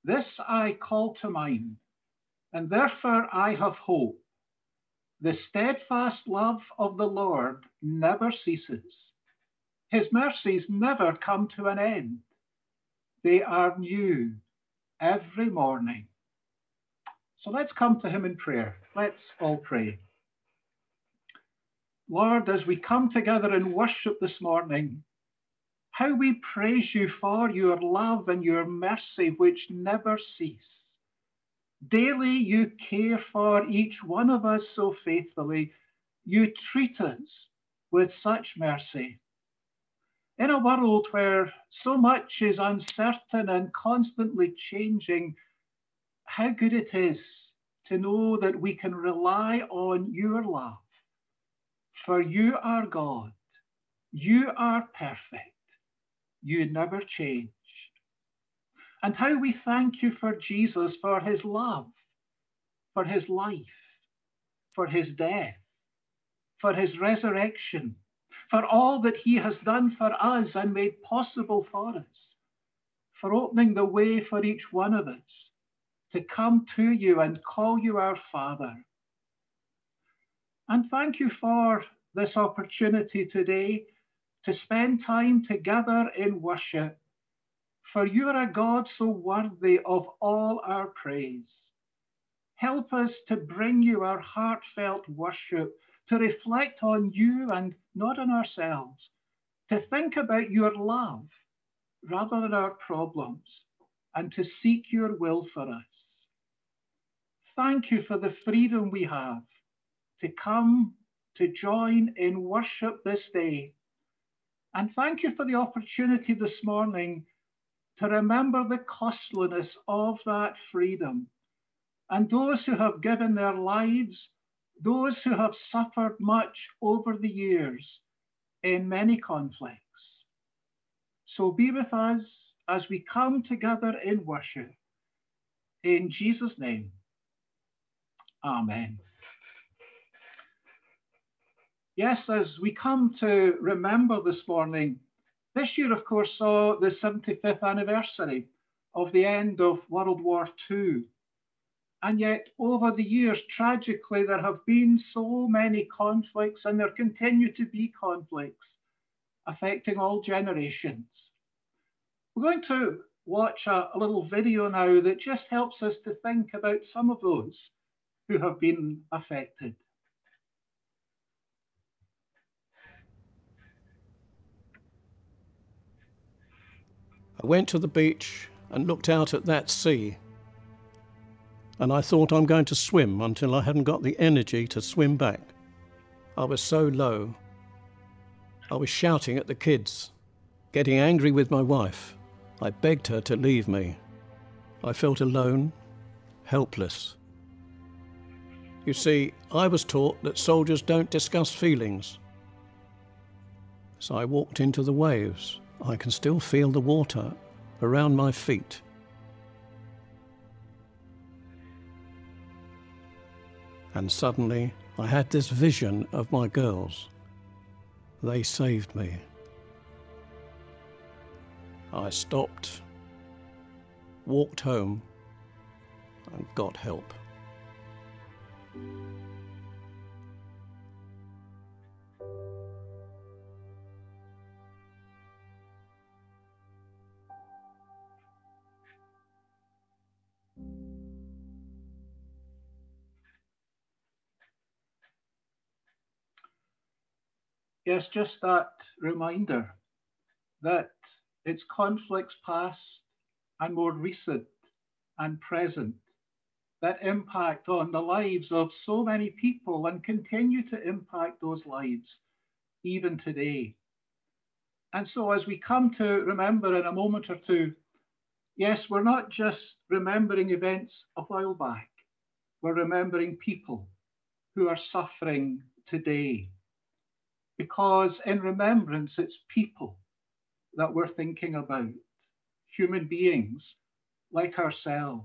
This I call to mind, and therefore I have hope. The steadfast love of the Lord never ceases. His mercies never come to an end. They are new every morning. So let's come to him in prayer. Let's all pray. Lord, as we come together in worship this morning, how we praise you for your love and your mercy which never cease. Daily you care for each one of us so faithfully. You treat us with such mercy. In a world where so much is uncertain and constantly changing, how good it is to know that we can rely on your love. For you are God. You are perfect. You never change. And how we thank you for Jesus, for his love, for his life, for his death, for his resurrection, for all that he has done for us and made possible for us, for opening the way for each one of us to come to you and call you our Father. And thank you for this opportunity today to spend time together in worship, for you are a God so worthy of all our praise. Help us to bring you our heartfelt worship, to reflect on you and not on ourselves, to think about your love rather than our problems, and to seek your will for us. Thank you for the freedom we have to come to join in worship this day. And thank you for the opportunity this morning to remember the costliness of that freedom, and those who have given their lives, those who have suffered much over the years in many conflicts. So be with us as we come together in worship. In Jesus' name, amen. Yes, as we come to remember this morning, this year, of course, saw the 75th anniversary of the end of World War II. And yet, over the years, tragically, there have been so many conflicts, and there continue to be conflicts affecting all generations. We're going to watch a little video now that just helps us to think about some of those who have been affected. I went to the beach and looked out at that sea, and I thought I'm going to swim until I hadn't got the energy to swim back. I was so low. I was shouting at the kids, getting angry with my wife. I begged her to leave me. I felt alone, helpless. You see, I was taught that soldiers don't discuss feelings. So I walked into the waves. I can still feel the water around my feet. And suddenly, I had this vision of my girls. They saved me. I stopped, walked home, and got help. Yes, just that reminder that it's conflicts past and more recent and present that impact on the lives of so many people and continue to impact those lives even today. And so as we come to remember in a moment or two, yes, we're not just remembering events a while back, we're remembering people who are suffering today. Because in remembrance, it's people that we're thinking about, human beings like ourselves.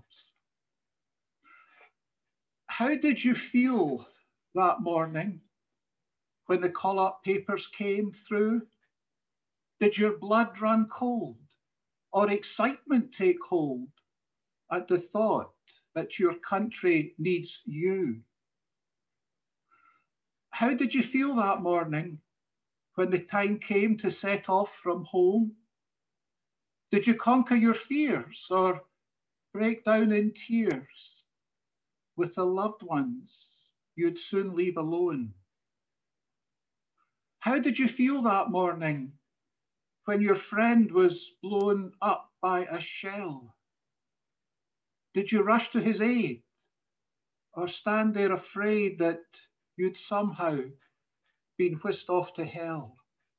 How did you feel that morning when the call-up papers came through? Did your blood run cold or excitement take hold at the thought that your country needs you? How did you feel that morning when the time came to set off from home? Did you conquer your fears or break down in tears with the loved ones you'd soon leave alone? How did you feel that morning when your friend was blown up by a shell? Did you rush to his aid or stand there afraid that you'd somehow been whisked off to hell?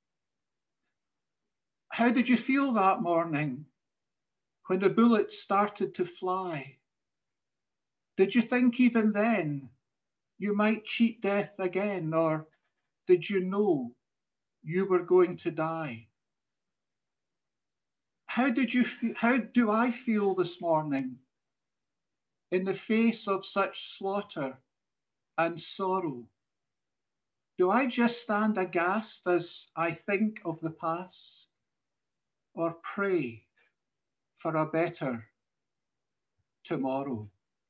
How did you feel that morning when the bullets started to fly? Did you think even then you might cheat death again, or did you know you were going to die? How do I feel this morning in the face of such slaughter and sorrow? Do I just stand aghast as I think of the past, or pray for a better tomorrow?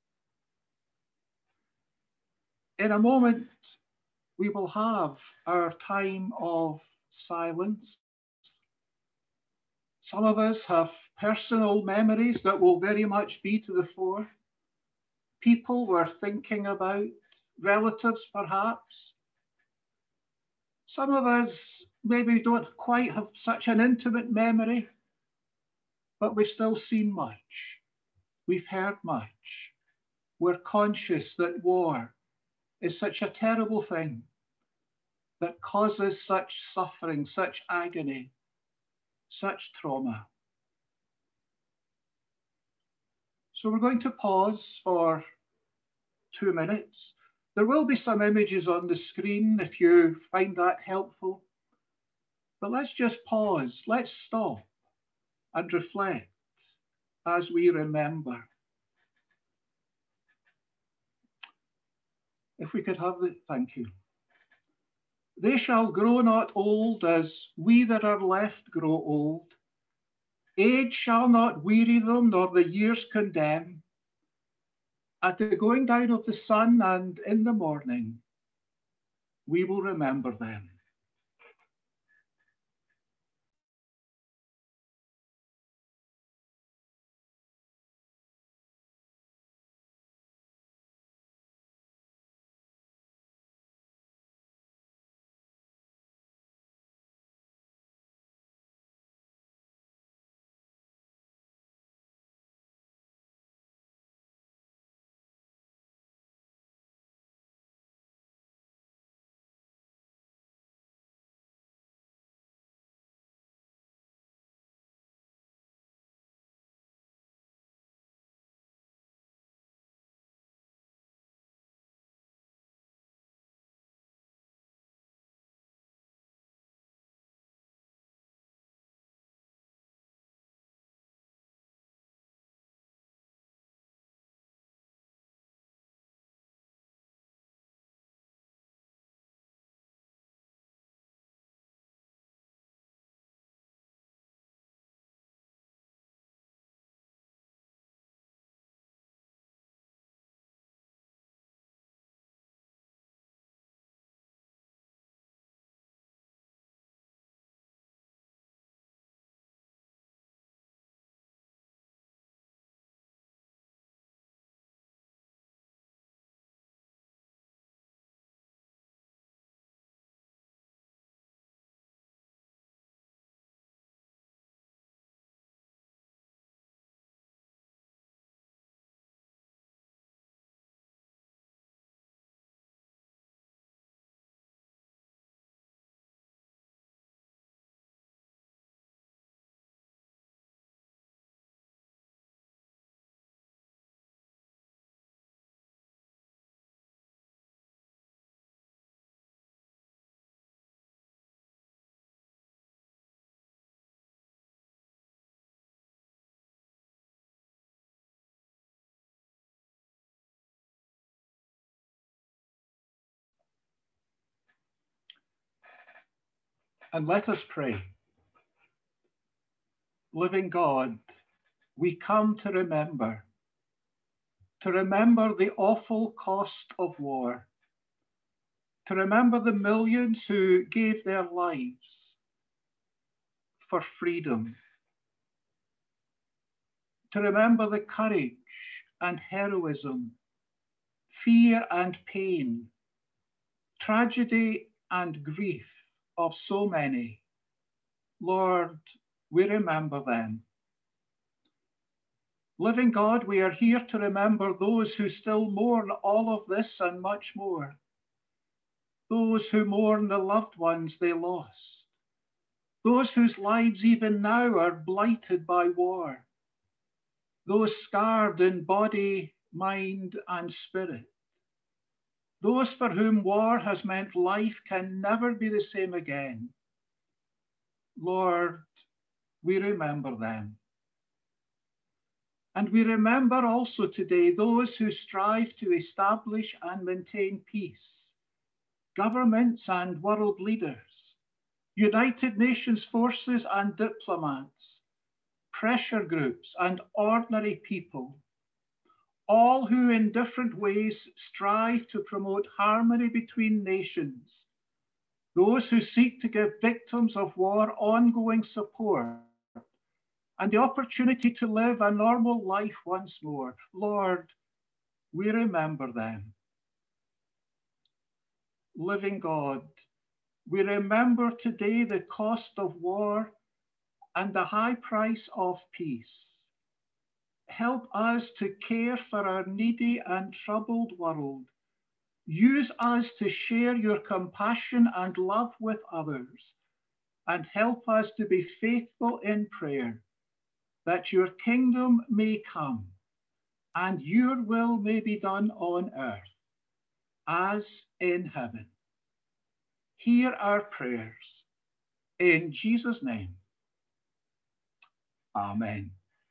In a moment, we will have our time of silence. Some of us have personal memories that will very much be to the fore. People we're thinking about, relatives perhaps. Some of us maybe don't quite have such an intimate memory, but we've still seen much. We've heard much. We're conscious that war is such a terrible thing that causes such suffering, such agony, such trauma. So we're going to pause for 2 minutes. There will be some images on the screen if you find that helpful. But let's just pause, let's stop and reflect as we remember. If we could have the, thank you. They shall grow not old as we that are left grow old. Age shall not weary them, nor the years condemn. At the going down of the sun and in the morning, we will remember them. And let us pray. Living God, we come to remember to remember the awful cost of war, to remember the millions who gave their lives for freedom, to remember the courage and heroism, fear and pain, tragedy and grief of so many. Lord, we remember them. Living God, we are here to remember those who still mourn all of this and much more. Those who mourn the loved ones they lost. Those whose lives even now are blighted by war. Those scarred in body, mind, and spirit. Those for whom war has meant life can never be the same again. Lord, we remember them. And we remember also today those who strive to establish and maintain peace, governments and world leaders, United Nations forces and diplomats, pressure groups and ordinary people, all who in different ways strive to promote harmony between nations, those who seek to give victims of war ongoing support and the opportunity to live a normal life once more. Lord, we remember them. Living God, we remember today the cost of war and the high price of peace. Help us to care for our needy and troubled world. Use us to share your compassion and love with others, and help us to be faithful in prayer, that your kingdom may come and your will may be done on earth as in heaven. Hear our prayers. In Jesus' name, amen.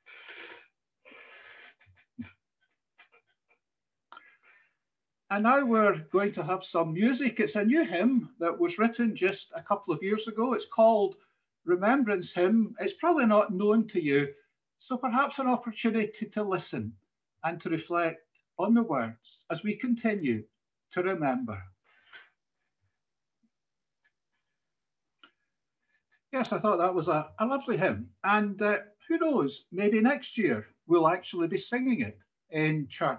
And now we're going to have some music. It's a new hymn that was written just a couple of years ago. It's called Remembrance Hymn. It's probably not known to you, so perhaps an opportunity to listen and to reflect on the words as we continue to remember. Yes, I thought that was a lovely hymn. And who knows, maybe next year we'll actually be singing it in church.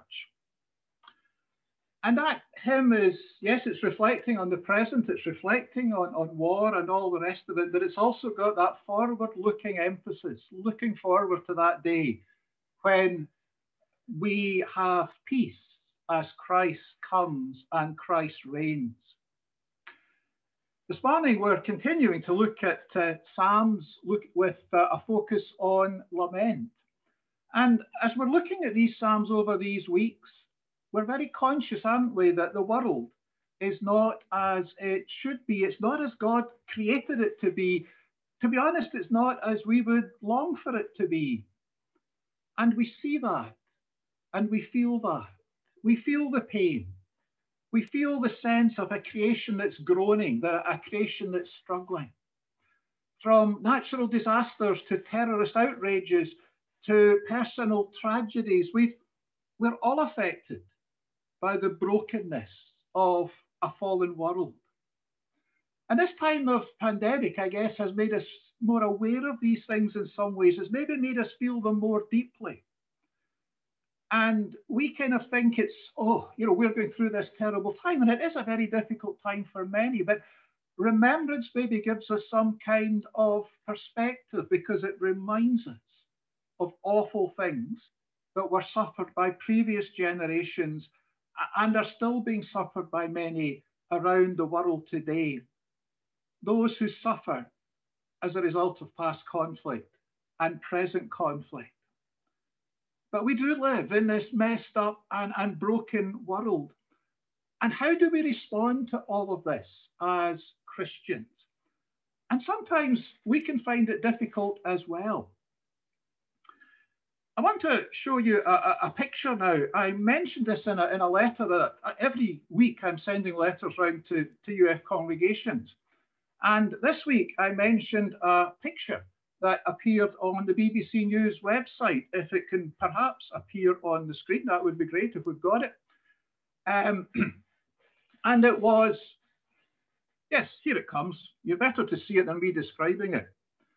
And that hymn is, yes, it's reflecting on the present, it's reflecting on war and all the rest of it, but it's also got that forward-looking emphasis, looking forward to that day when we have peace as Christ comes and Christ reigns. This morning we're continuing to look at Psalms with a focus on lament. And as we're looking at these Psalms over these weeks, we're very conscious, aren't we, that the world is not as it should be. It's not as God created it to be. To be honest, it's not as we would long for it to be. And we see that, and we feel that. We feel the pain. We feel the sense of a creation that's groaning, a creation that's struggling. From natural disasters to terrorist outrages to personal tragedies, we're all affected by the brokenness of a fallen world. And this time of pandemic, I guess, has made us more aware of these things in some ways. It's maybe made us feel them more deeply. And we kind of think it's, we're going through this terrible time. And it is a very difficult time for many. But remembrance maybe gives us some kind of perspective because it reminds us of awful things that were suffered by previous generations and are still being suffered by many around the world today. Those who suffer as a result of past conflict and present conflict. But we do live in this messed up and broken world. And how do we respond to all of this as Christians? And sometimes we can find it difficult as well. I want to show you a picture now. I mentioned this in a letter that every week I'm sending letters around to UF congregations. And this week I mentioned a picture that appeared on the BBC News website. If it can perhaps appear on the screen, that would be great if we've got it. And it was, yes, here it comes. You're better to see it than me describing it.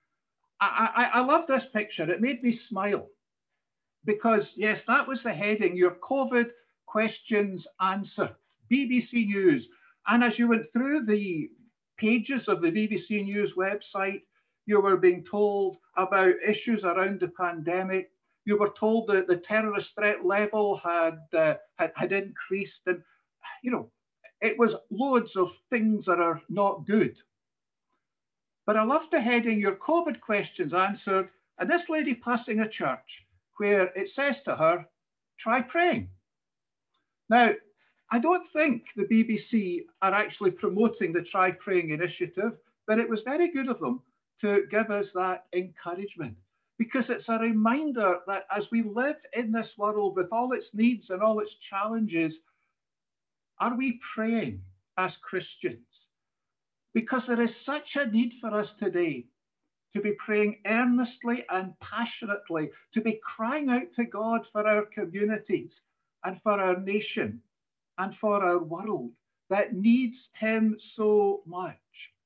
I love this picture. It made me smile because, yes, that was the heading, your COVID questions answered, BBC News. And as you went through the pages of the BBC News website, you were being told about issues around the pandemic. You were told that the terrorist threat level had increased. And, you know, it was loads of things that are not good. But I love the heading, your COVID questions answered, and this lady passing a church where it says to her, try praying. Now, I don't think the BBC are actually promoting the Try Praying initiative, but it was very good of them to give us that encouragement, because it's a reminder that as we live in this world with all its needs and all its challenges, are we praying as Christians? Because there is such a need for us today to be praying earnestly and passionately, to be crying out to God for our communities and for our nation and for our world that needs him so much.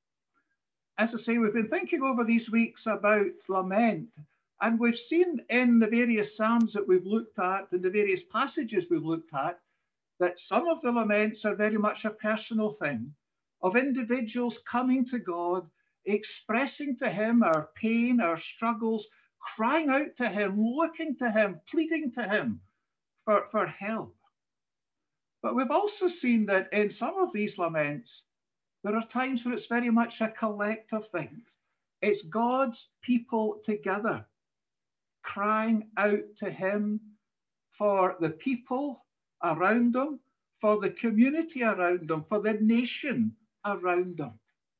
As I say, we've been thinking over these weeks about lament, and we've seen in the various Psalms that we've looked at, in the various passages we've looked at, that some of the laments are very much a personal thing, of individuals coming to God, expressing to him our pain, our struggles, crying out to him, looking to him, pleading to him for help. But we've also seen that in some of these laments, there are times where it's very much a collective thing. It's God's people together, crying out to him for the people around them, for the community around them, for the nation around them.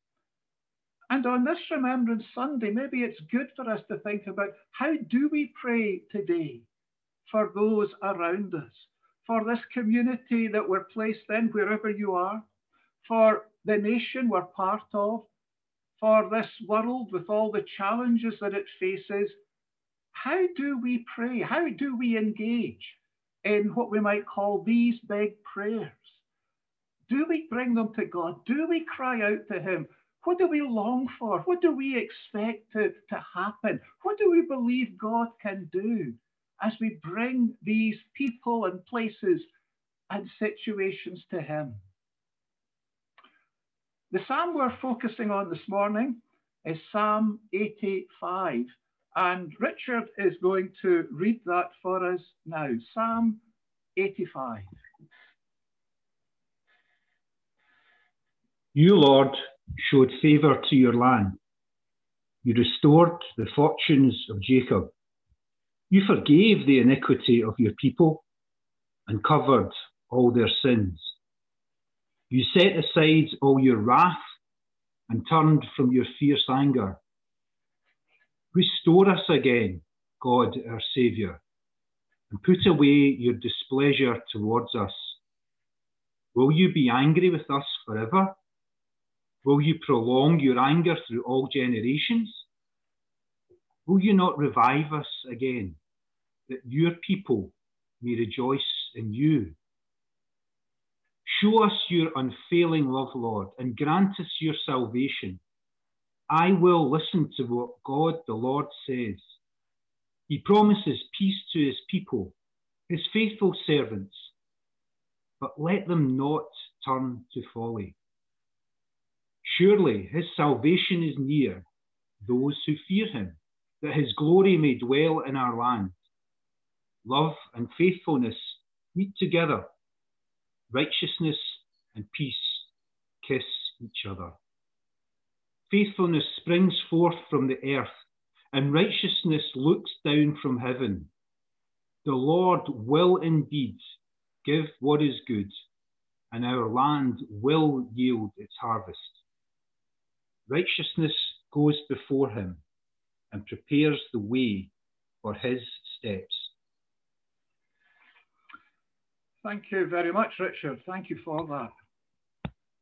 And on this Remembrance Sunday, maybe it's good for us to think about, how do we pray today for those around us, for this community that we're placed in, wherever you are, for the nation we're part of, for this world with all the challenges that it faces? How do we pray? How do we engage in what we might call these big prayers? Do we bring them to God? Do we cry out to him? What do we long for? What do we expect to happen? What do we believe God can do as we bring these people and places and situations to him? The psalm we're focusing on this morning is Psalm 85. And Richard is going to read that for us now. Psalm 85. You, Lord, showed favour to your land. You restored the fortunes of Jacob. You forgave the iniquity of your people and covered all their sins. You set aside all your wrath and turned from your fierce anger. Restore us again, God our Saviour, and put away your displeasure towards us. Will you be angry with us forever? Will you prolong your anger through all generations? Will you not revive us again, that your people may rejoice in you? Show us your unfailing love, Lord, and grant us your salvation. I will listen to what God the Lord says. He promises peace to his people, his faithful servants, but let them not turn to folly. Surely his salvation is near those who fear him, that his glory may dwell in our land. Love and faithfulness meet together. Righteousness and peace kiss each other. Faithfulness springs forth from the earth, and righteousness looks down from heaven. The Lord will indeed give what is good, and our land will yield its harvest. Righteousness goes before him and prepares the way for his steps. Thank you very much, Richard. Thank you for that.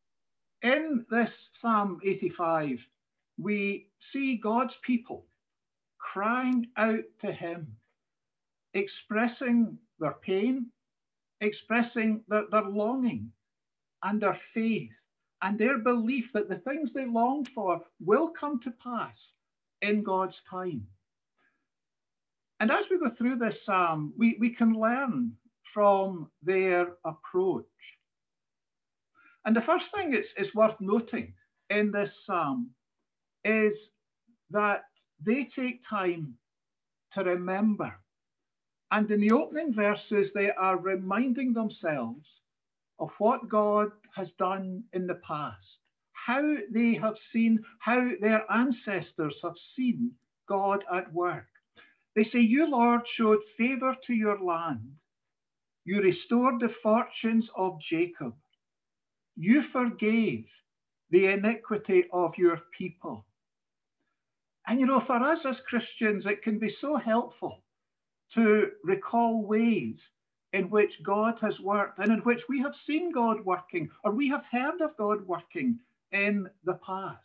In this Psalm 85, we see God's people crying out to him, expressing their pain, expressing their longing and their faith and their belief that the things they longed for will come to pass in God's time. And as we go through this psalm, we can learn from their approach. And the first thing it's worth noting in this psalm is that they take time to remember. And in the opening verses, they are reminding themselves of what God has done in the past, how they have seen, how their ancestors have seen God at work. They say, you, Lord, showed favor to your land. You restored the fortunes of Jacob. You forgave the iniquity of your people. And you know, for us as Christians, it can be so helpful to recall ways in which God has worked and in which we have seen God working, or we have heard of God working in the past.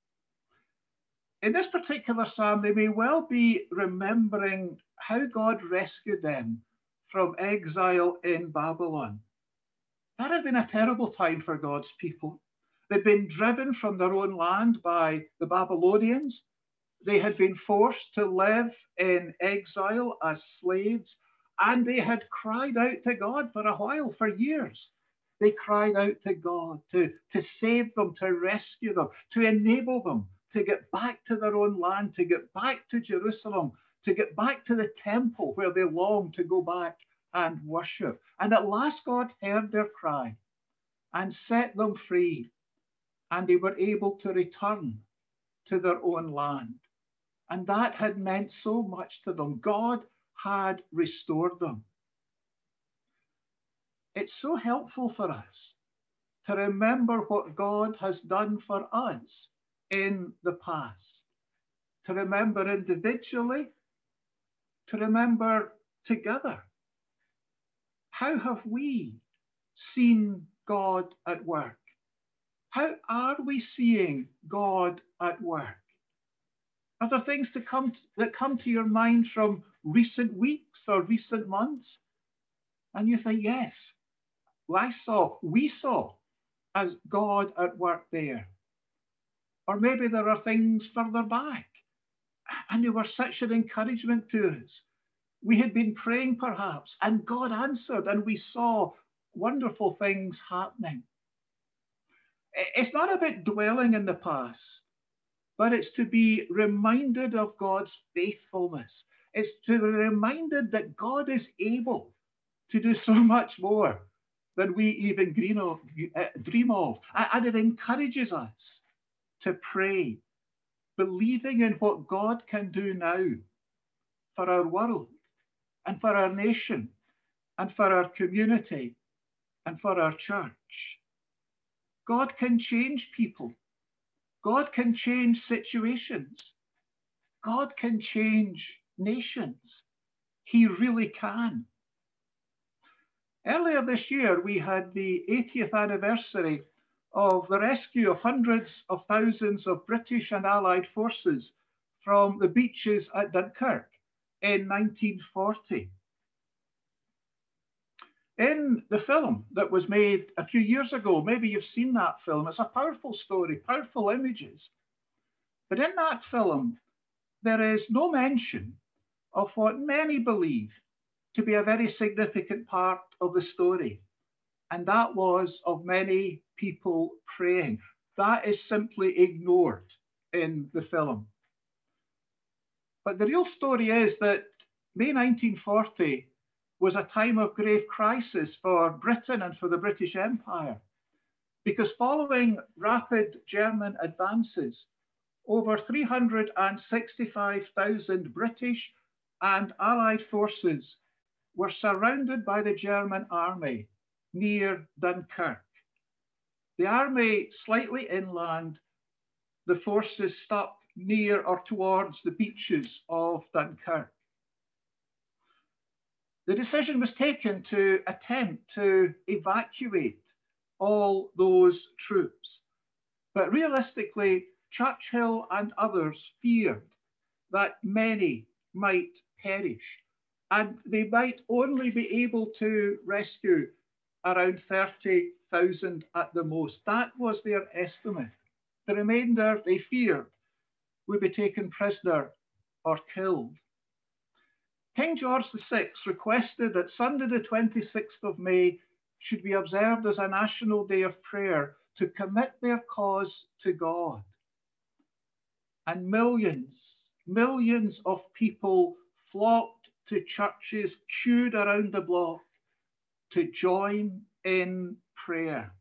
In this particular psalm, they may well be remembering how God rescued them from exile in Babylon. That had been a terrible time for God's people. They'd been driven from their own land by the Babylonians. They had been forced to live in exile as slaves, and they had cried out to God for a while, for years. They cried out to God to save them, to rescue them, to enable them to get back to their own land, to get back to Jerusalem, to get back to the temple where they longed to go back and worship. And at last God heard their cry and set them free, and they were able to return to their own land. And that had meant so much to them. God had restored them. It's so helpful for us to remember what God has done for us in the past, to remember individually, to remember together. How have we seen God at work? How are we seeing God at work? Are there things that come to your mind from recent weeks or recent months? And you think, yes, we saw as God at work there. Or maybe there are things further back, and they were such an encouragement to us. We had been praying perhaps, and God answered, and we saw wonderful things happening. It's not about dwelling in the past, but it's to be reminded of God's faithfulness. It's to be reminded that God is able to do so much more than we even dream of. And it encourages us to pray, believing in what God can do now for our world and for our nation and for our community and for our church. God can change people. God can change situations. God can change nations. He really can. Earlier this year, we had the 80th anniversary of the rescue of hundreds of thousands of British and Allied forces from the beaches at Dunkirk in 1940. In the film that was made a few years ago, maybe you've seen that film, it's a powerful story, powerful images. But in that film, there is no mention of what many believe to be a very significant part of the story. And that was of many people praying. That is simply ignored in the film. But the real story is that May 1940 was a time of grave crisis for Britain and for the British Empire, because following rapid German advances, over 365,000 British and Allied forces were surrounded by the German army near Dunkirk. The army slightly inland, the forces stuck near or towards the beaches of Dunkirk. The decision was taken to attempt to evacuate all those troops. But realistically, Churchill and others feared that many might perish, and they might only be able to rescue around 30,000 at the most. That was their estimate. The remainder, they feared, would be taken prisoner or killed. King George VI requested that Sunday the 26th of May should be observed as a national day of prayer to commit their cause to God. And millions of people flocked to churches, queued around the block to join in prayer.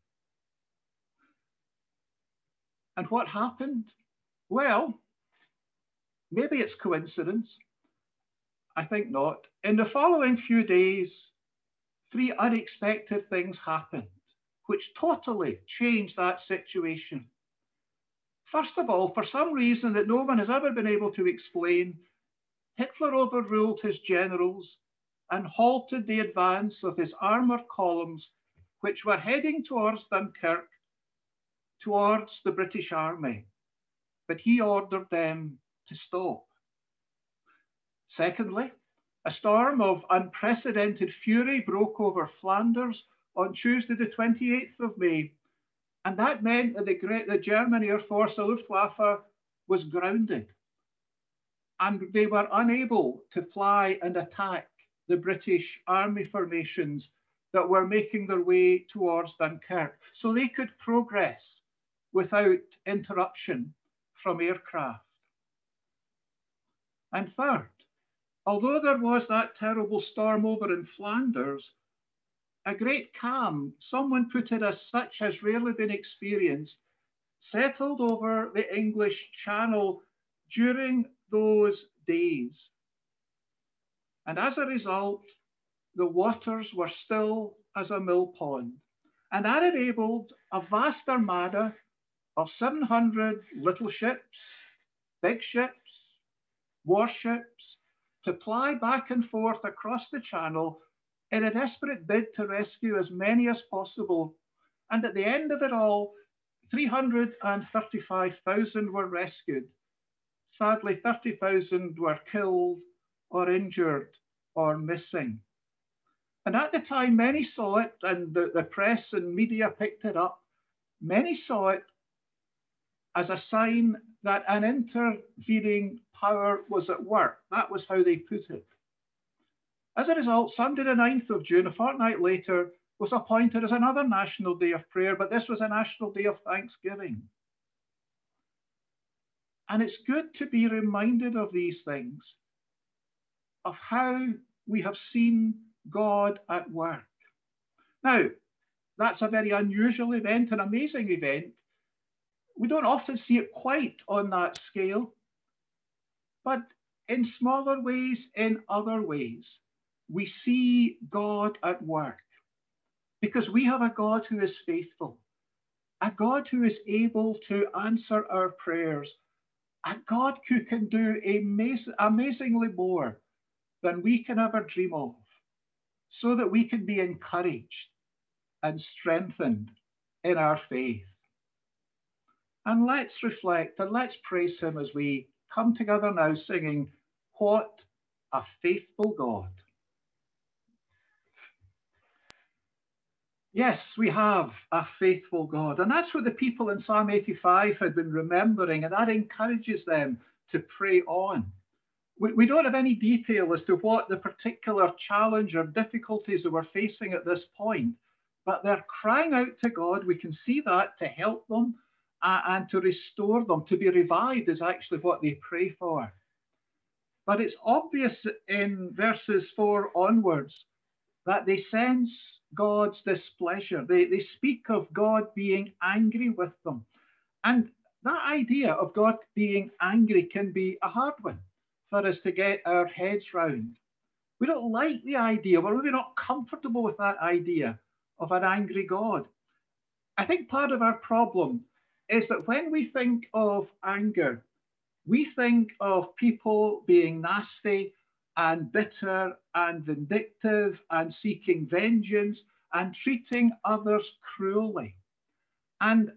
And what happened? Well, maybe it's coincidence. I think not. In the following few days, 3 unexpected things happened, which totally changed that situation. First of all, for some reason that no one has ever been able to explain, Hitler overruled his generals and halted the advance of his armoured columns, which were heading towards Dunkirk, towards the British Army. But he ordered them to stop. Secondly, a storm of unprecedented fury broke over Flanders on Tuesday, the 28th of May, and that meant that the German Air Force, the Luftwaffe, was grounded, and they were unable to fly and attack the British Army formations that were making their way towards Dunkirk, so they could progress without interruption from aircraft. And third, although there was that terrible storm over in Flanders, a great calm, someone put it as such, has rarely been experienced, settled over the English Channel during those days. And as a result, the waters were still as a mill pond. And that enabled a vast armada of 700 little ships, big ships, warships, to ply back and forth across the channel in a desperate bid to rescue as many as possible. And at the end of it all, 335,000 were rescued. Sadly, 30,000 were killed or injured or missing. And at the time, many saw it, and the press and media picked it up. Many saw it as a sign that an intervening power was at work. That was how they put it. As a result, Sunday the 9th of June, a fortnight later, was appointed as another national day of prayer, but this was a national day of thanksgiving. And it's good to be reminded of these things, of how we have seen God at work. Now, that's a very unusual event, an amazing event. We don't often see it quite on that scale, but in smaller ways, in other ways, we see God at work, because we have a God who is faithful, a God who is able to answer our prayers, a God who can do amazingly more than we can ever dream of, so that we can be encouraged and strengthened in our faith. And let's reflect and let's praise him as we come together now singing, "What a Faithful God." Yes, we have a faithful God. And that's what the people in Psalm 85 had been remembering, and that encourages them to pray on. We don't have any detail as to what the particular challenge or difficulties they were facing at this point, but they're crying out to God. We can see that, to help them and to restore them. To be revived is actually what they pray for. But it's obvious in verses 4 onwards that they sense God's displeasure. They speak of God being angry with them. And that idea of God being angry can be a hard one for us to get our heads round. We don't like the idea. We're really not comfortable with that idea of an angry God. I think part of our problem is that when we think of anger, we think of people being nasty and bitter and vindictive and seeking vengeance and treating others cruelly. And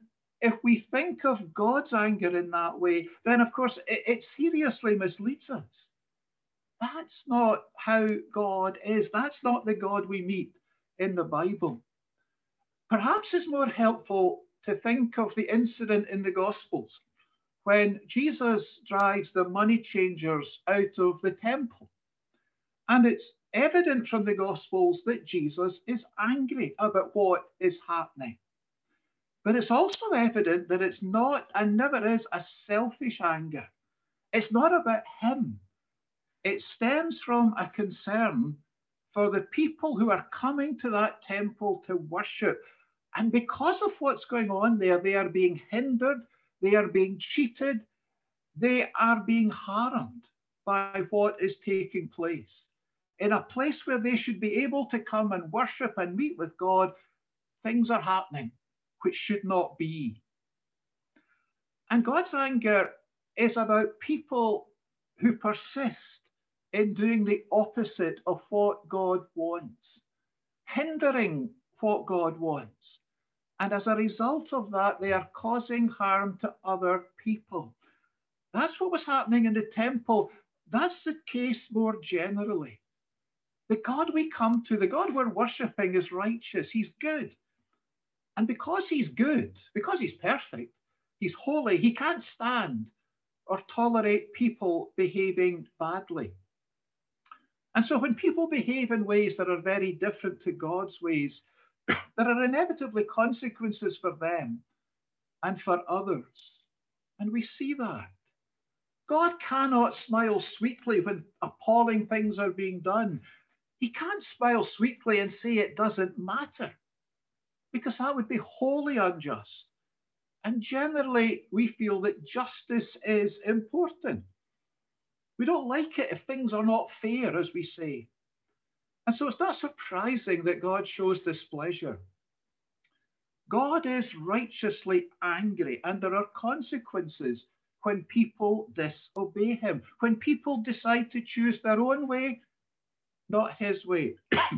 if we think of God's anger in that way, then of course it seriously misleads us. That's not how God is. That's not the God we meet in the Bible. Perhaps it's more helpful to think of the incident in the Gospels when Jesus drives the money changers out of the temple. And it's evident from the Gospels that Jesus is angry about what is happening. But it's also evident that it's not and never is a selfish anger. It's not about him. It stems from a concern for the people who are coming to that temple to worship. And because of what's going on there, they are being hindered, they are being cheated, they are being harmed by what is taking place. In a place where they should be able to come and worship and meet with God, things are happening which should not be. And God's anger is about people who persist in doing the opposite of what God wants, hindering what God wants. And as a result of that, they are causing harm to other people. That's what was happening in the temple. That's the case more generally. The God we come to, the God we're worshipping, is righteous. He's good. And because he's good, because he's perfect, he's holy, he can't stand or tolerate people behaving badly. And so when people behave in ways that are very different to God's ways, there are inevitably consequences for them and for others. And we see that. God cannot smile sweetly when appalling things are being done. He can't smile sweetly and say it doesn't matter, because that would be wholly unjust. And generally, we feel that justice is important. We don't like it if things are not fair, as we say. And so it's not surprising that God shows displeasure. God is righteously angry, and there are consequences when people disobey him, when people decide to choose their own way, not his way.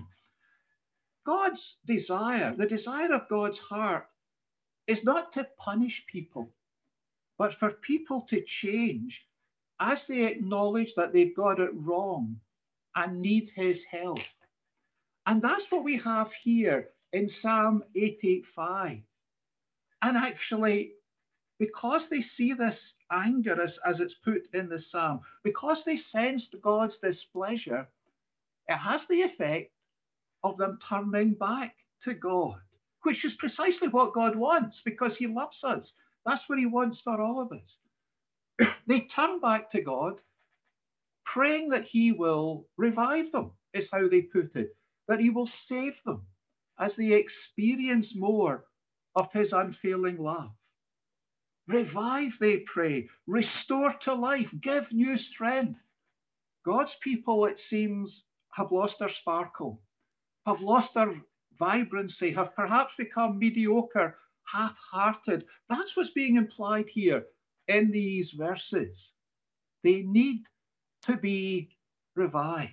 God's desire, the desire of God's heart, is not to punish people, but for people to change as they acknowledge that they've got it wrong and need his help. And that's what we have here in Psalm 85. And actually, because they see this anger as it's put in the psalm, because they sensed God's displeasure, it has the effect of them turning back to God, which is precisely what God wants, because he loves us. That's what he wants for all of us. They turn back to God, praying that he will revive them, is how they put it, that he will save them as they experience more of his unfailing love. Revive, they pray, restore to life, give new strength. God's people, it seems, have lost their sparkle, have lost their vibrancy, have perhaps become mediocre, half-hearted. That's what's being implied here in these verses. They need to be revived.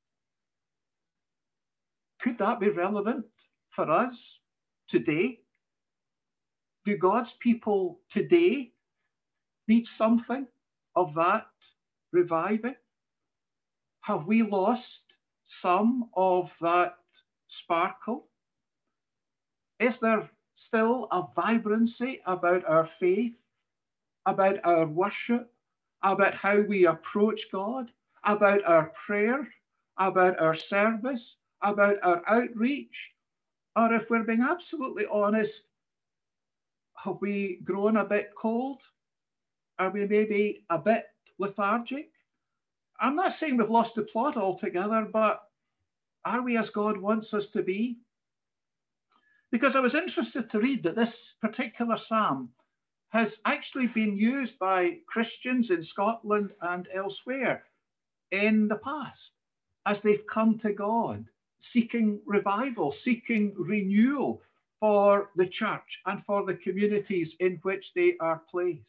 Could that be relevant for us today? Do God's people today need something of that reviving? Have we lost some of that sparkle? Is there still a vibrancy about our faith, about our worship, about how we approach God, about our prayer, about our service, about our outreach? Or if we're being absolutely honest, have we grown a bit cold? Are we maybe a bit lethargic? I'm not saying we've lost the plot altogether, but are we as God wants us to be? Because I was interested to read that this particular psalm has actually been used by Christians in Scotland and elsewhere in the past as they've come to God, seeking revival, seeking renewal for the church and for the communities in which they are placed.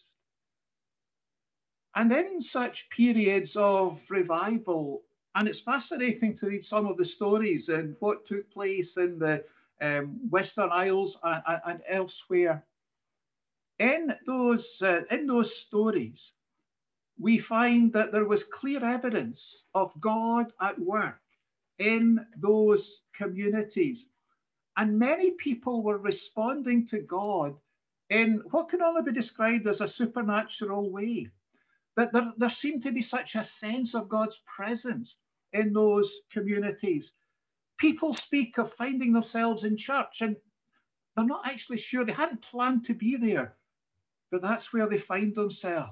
And in such periods of revival, and it's fascinating to read some of the stories and what took place in the Western Isles and elsewhere, In those stories, we find that there was clear evidence of God at work in those communities. And many people were responding to God in what can only be described as a supernatural way. That there seemed to be such a sense of God's presence in those communities. People speak of finding themselves in church and they're not actually sure, they hadn't planned to be there, but that's where they find themselves.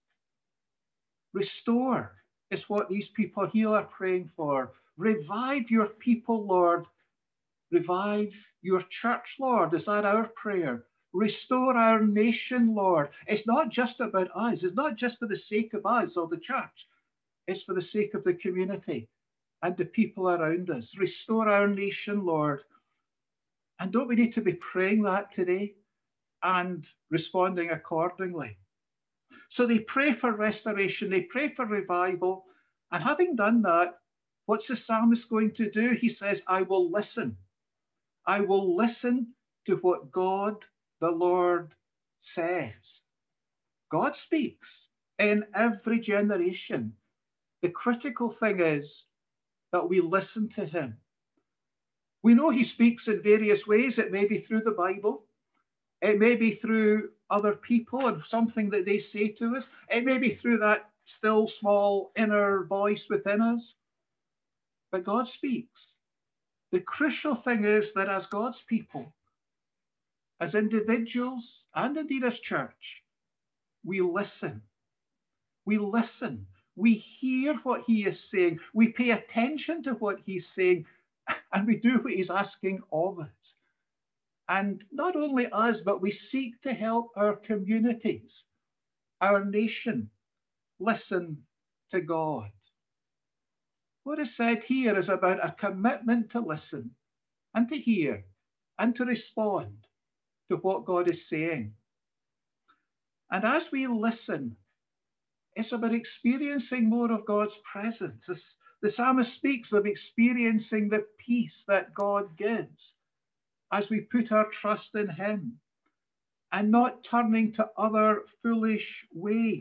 Restore is what these people here are praying for. Revive your people, Lord. Revive your church, Lord. Is that our prayer? Restore our nation, Lord. It's not just about us. It's not just for the sake of us or the church. It's for the sake of the community and the people around us. Restore our nation, Lord. And don't we need to be praying that today and responding accordingly? So they pray for restoration. They pray for revival. And having done that, what's the psalmist going to do? He says, I will listen. I will listen to what God, the Lord, says. God speaks in every generation. The critical thing is that we listen to him. We know he speaks in various ways. It may be through the Bible. It may be through other people and something that they say to us. It may be through that still small inner voice within us. But God speaks. The crucial thing is that as God's people, as individuals, and indeed as church, we listen. We listen. We hear what he is saying. We pay attention to what he's saying, and we do what he's asking of us. And not only us, but we seek to help our communities, our nation, listen to God. What is said here is about a commitment to listen and to hear and to respond to what God is saying. And as we listen, it's about experiencing more of God's presence. The psalmist speaks of experiencing the peace that God gives as we put our trust in him and not turning to other foolish ways.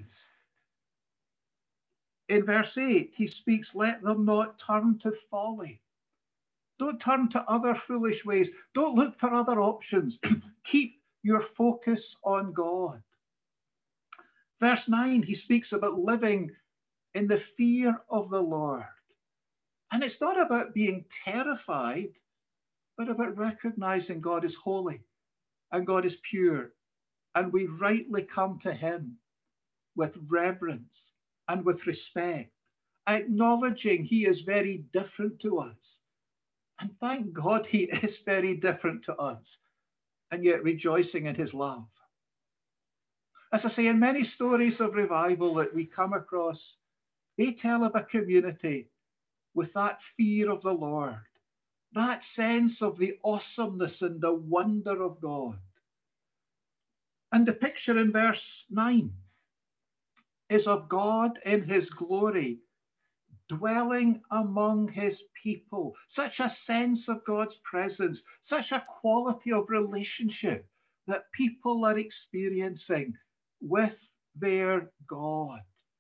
In verse 8, he speaks, let them not turn to folly. Don't turn to other foolish ways. Don't look for other options. Keep your focus on God. Verse 9, he speaks about living in the fear of the Lord. And it's not about being terrified, but about recognizing God is holy and God is pure. And we rightly come to him with reverence and with respect, acknowledging he is very different to us. And thank God he is very different to us, and yet rejoicing in his love. As I say, in many stories of revival that we come across, they tell of a community with that fear of the Lord, that sense of the awesomeness and the wonder of God. And the picture in verse 9 is of God in his glory, dwelling among his people. Such a sense of God's presence, such a quality of relationship that people are experiencing with their God.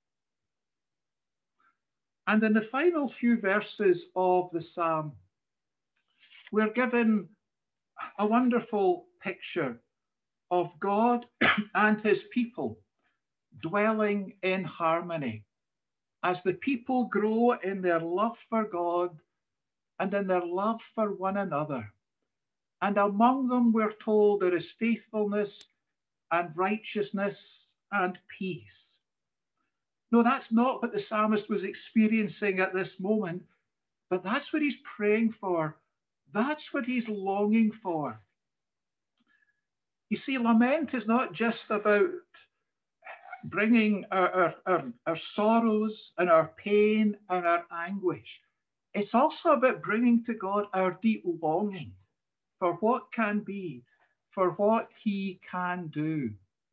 And in the final few verses of the psalm, we're given a wonderful picture of God and his people dwelling in harmony as the people grow in their love for God and in their love for one another. And among them, we're told, there is faithfulness and righteousness and peace. No, that's not what the psalmist was experiencing at this moment, but that's what he's praying for. That's what he's longing for. You see, lament is not just about bringing our sorrows and our pain and our anguish. It's also about bringing to God our deep longing for what can be, for what he can do.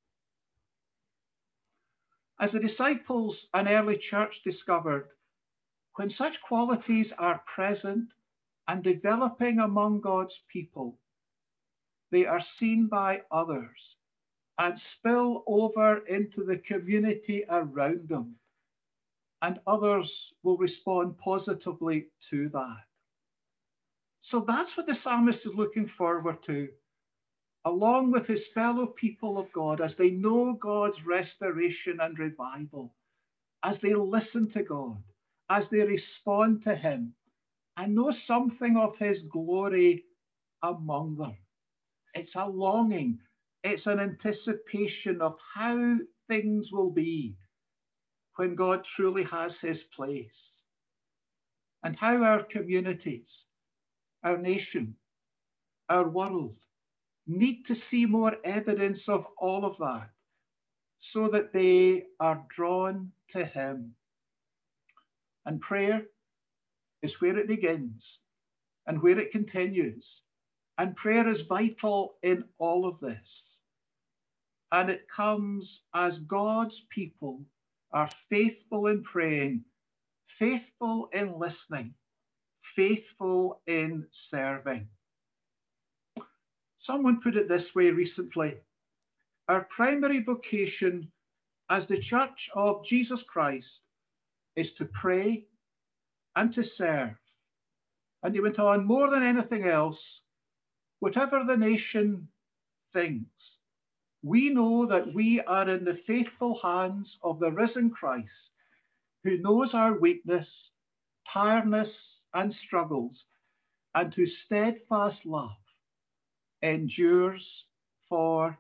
As the disciples and early church discovered, when such qualities are present and developing among God's people, they are seen by others and spill over into the community around them. And others will respond positively to that. So that's what the psalmist is looking forward to, along with his fellow people of God, as they know God's restoration and revival, as they listen to God, as they respond to him, and know something of his glory among them. It's a longing, it's an anticipation of how things will be when God truly has his place, and how our communities, our nation, our world need to see more evidence of all of that, so that they are drawn to him. And prayer is where it begins and where it continues. And prayer is vital in all of this. And it comes as God's people are faithful in praying, faithful in listening, faithful in serving. Someone put it this way recently: our primary vocation as the Church of Jesus Christ is to pray and to serve. And he went on, more than anything else, whatever the nation thinks, we know that we are in the faithful hands of the risen Christ, who knows our weakness, tiredness, and struggles, and whose steadfast love endures forever.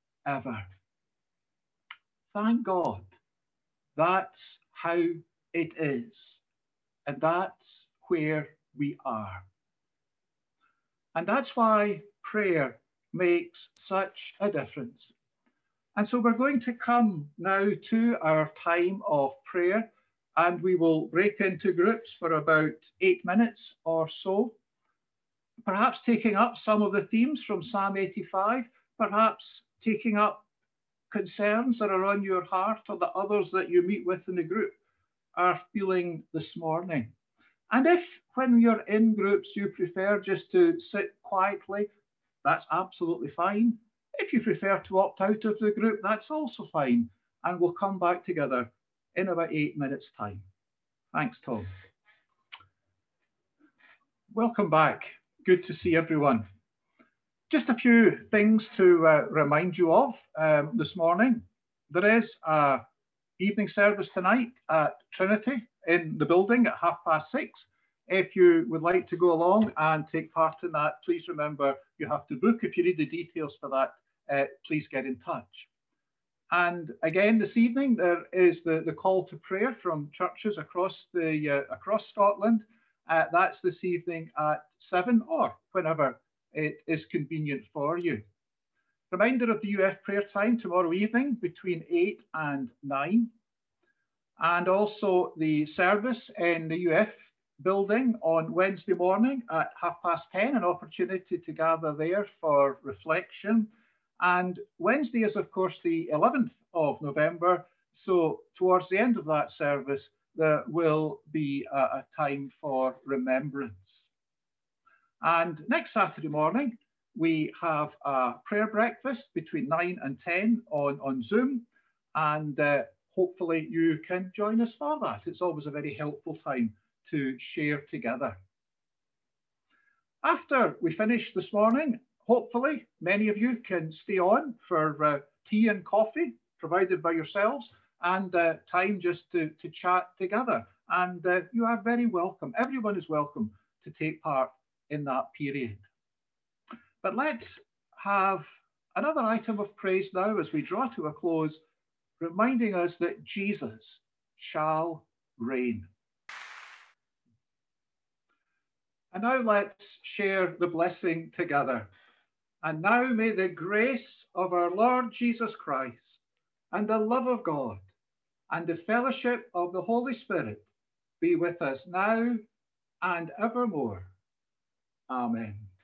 Thank God. That's how it is. And that's where we are. And that's why prayer makes such a difference. And so we're going to come now to our time of prayer, and we will break into groups for about 8 minutes or so, perhaps taking up some of the themes from Psalm 85, perhaps taking up concerns that are on your heart or the others that you meet with in the group are feeling this morning. And if, when you're in groups, you prefer just to sit quietly, that's absolutely fine. If you prefer to opt out of the group, that's also fine. And we'll come back together in about 8 minutes' time. Thanks, Tom. Welcome back. Good to see everyone. Just a few things to remind you of this morning. There is an evening service tonight at Trinity in the building at 6:30. If you would like to go along and take part in that, please remember you have to book. If you need the details for that, please get in touch. And again, this evening, there is the call to prayer from churches across Scotland. That's this evening at 7 or whenever it is convenient for you. Reminder of the UF prayer time tomorrow evening between 8 and 9. And also the service in the UF building on Wednesday morning at 10:30, an opportunity to gather there for reflection. And Wednesday is, of course, the 11th of November. So towards the end of that service, there will be a time for remembrance. And next Saturday morning, we have a prayer breakfast between 9 and 10 on Zoom. And hopefully you can join us for that. It's always a very helpful time to share together. After we finish this morning, hopefully many of you can stay on for tea and coffee provided by yourselves, and time just to chat together. And you are very welcome. Everyone is welcome to take part in that period. But let's have another item of praise now as we draw to a close, reminding us that Jesus shall reign. And now let's share the blessing together. And now may the grace of our Lord Jesus Christ and the love of God and the fellowship of the Holy Spirit be with us now and evermore. Amen.